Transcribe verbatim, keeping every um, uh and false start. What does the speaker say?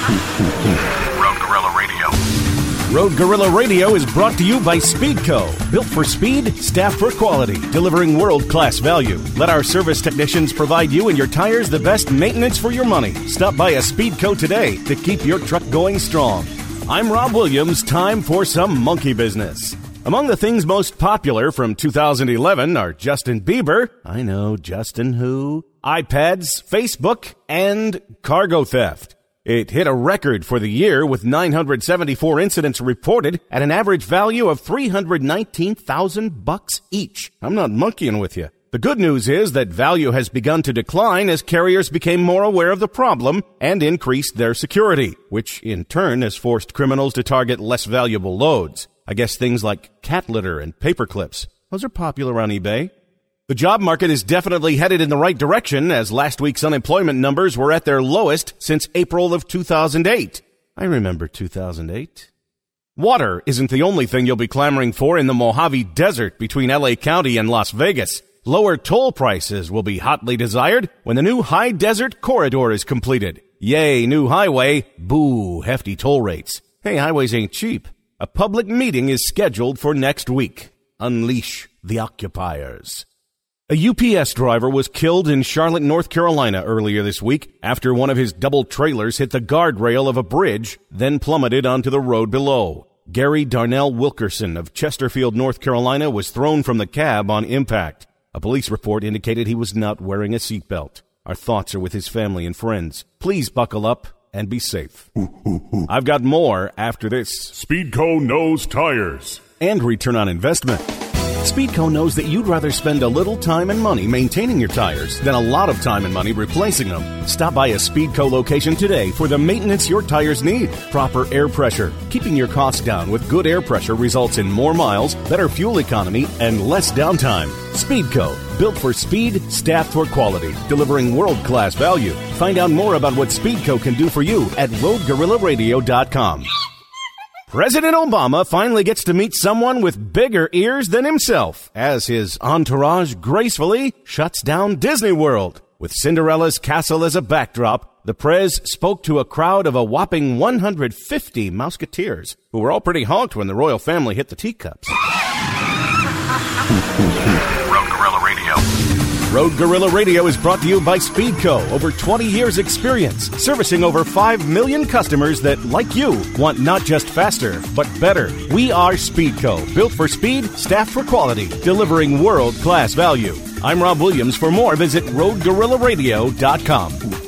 Road Gorilla Radio. Road Gorilla Radio is brought to you by Speedco. Built for speed, staffed for quality, delivering world-class value. Let our service technicians provide you and your tires the best maintenance for your money. Stop by a Speedco today to keep your truck going strong. I'm Rob Williams. Time for some monkey business. Among the things most popular from two thousand eleven are Justin Bieber, I know, Justin who, iPads, Facebook, and cargo theft. It hit a record for the year with nine hundred seventy-four incidents reported at an average value of three hundred nineteen thousand bucks each. I'm not monkeying with you. The good news is that value has begun to decline as carriers became more aware of the problem and increased their security, which in turn has forced criminals to target less valuable loads. I guess things like cat litter and paper clips. Those are popular on eBay. The job market is definitely headed in the right direction as last week's unemployment numbers were at their lowest since April of two thousand eight. I remember two thousand eight. Water isn't the only thing you'll be clamoring for in the Mojave Desert between L A County and Las Vegas. Lower toll prices will be hotly desired when the new High Desert Corridor is completed. Yay, new highway. Boo, hefty toll rates. Hey, highways ain't cheap. A public meeting is scheduled for next week. Unleash the occupiers. A U P S driver was killed in Charlotte, North Carolina earlier this week after one of his double trailers hit the guardrail of a bridge, then plummeted onto the road below. Gary Darnell Wilkerson of Chesterfield, North Carolina, was thrown from the cab on impact. A police report indicated he was not wearing a seatbelt. Our thoughts are with his family and friends. Please buckle up and be safe. I've got more after this. Speedco knows tires. And return on investment. Speedco knows that you'd rather spend a little time and money maintaining your tires than a lot of time and money replacing them. Stop by a Speedco location today for the maintenance your tires need. Proper air pressure. Keeping your costs down with good air pressure results in more miles, better fuel economy, and less downtime. Speedco. Built for speed, staffed for quality, delivering world-class value. Find out more about what Speedco can do for you at road gorilla radio dot com. President Obama finally gets to meet someone with bigger ears than himself as his entourage gracefully shuts down Disney World. With Cinderella's castle as a backdrop, the Prez spoke to a crowd of a whopping one hundred fifty Mouseketeers, who were all pretty honked when the royal family hit the teacups. Road Gorilla Radio. Road Gorilla Radio is brought to you by Speedco. Over twenty years experience, servicing over five million customers that, like you, want not just faster, but better. We are Speedco, built for speed, staffed for quality, delivering world-class value. I'm Rob Williams. For more, visit road gorilla radio dot com.